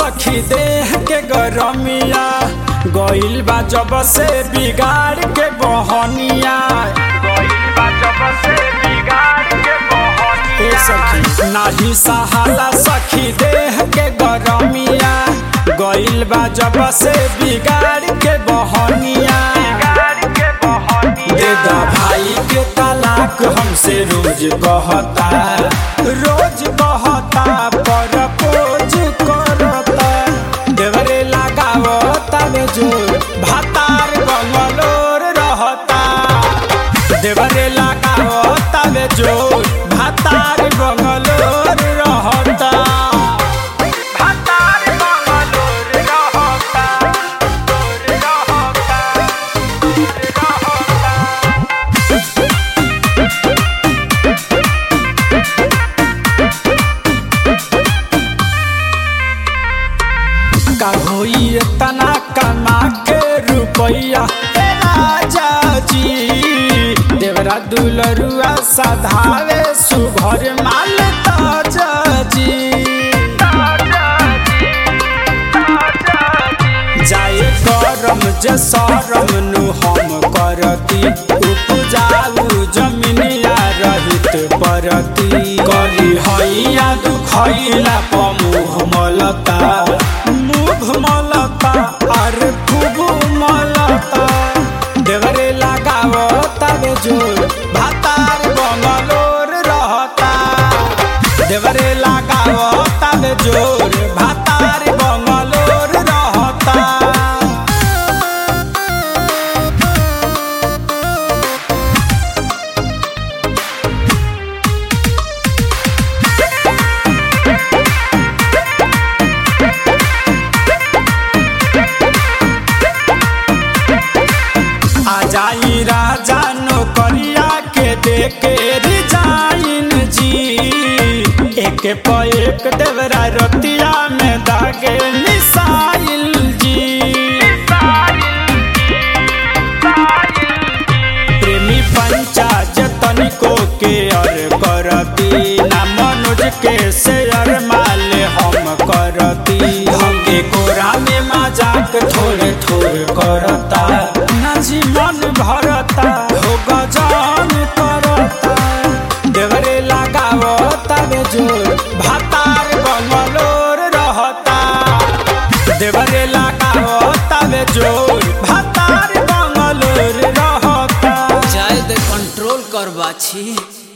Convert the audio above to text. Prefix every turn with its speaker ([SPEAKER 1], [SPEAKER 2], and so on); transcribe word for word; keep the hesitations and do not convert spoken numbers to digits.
[SPEAKER 1] सखी देह के गरमिया गइल बा जब से बिगाड़ के बहनिया ए सखी नाही सहाला सखी देह के गरमिया गइल बा जब से बिगाड़ के बहनिया दे दा भाई के तलाक हमसे रोज कहता रोज कहता पर पोज करता देवरे लगावता में जोर भातार बंगलोर रहता देवरे लगावता में जोर भातार बंगलोर रहता भातार बंगलोर रहता का होई तना कमा के रुपैया राजा जी देवरा दुलरुआ सधावे सुभर माल ताजा जी जाए करम जे सरम नु हम करती उपजाऊ जमीनिया रहित परती करी हैया दुखैला पमुह मलता मुख मलता अरे खूब मलता देवरे लगावता बे जोर भातार बंगलोर रहता देवरे लगावता बे जोर भातार बंगलोर रहता जाई राजा नौकरिया के देके रिजाइन जी एक पे एक देवरा रतिया में दागे मिसाइल जी प्रेमी पंचायत तनिको के अर करती ना मनोज के शेयर माल हम करती हमके कोरा में मजाक थोड़े थोड़े करता जी मन भरता हो गजान करता देवरे लगावता बे जोर भातार बंगलोर रहता देवरे लगावता बे जोर भातार बंगलोर रहता
[SPEAKER 2] जाए दे कंट्रोल कर बाछी।